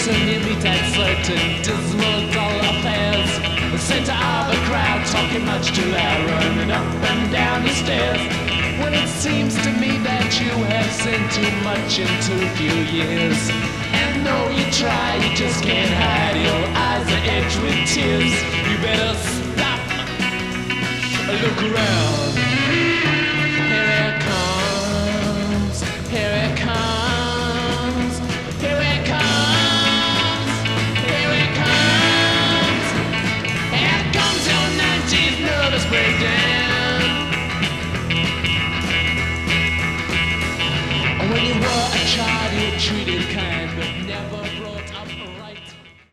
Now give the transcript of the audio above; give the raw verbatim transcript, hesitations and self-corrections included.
person you meet at certain dismal dull affairs. The center of a crowd talking much too loud, running up and down the stairs. Well, it seems to me that you have seen too much in too few years. And though you try, you just can't hide. Your eyes are edged with tears. You better stop, look around.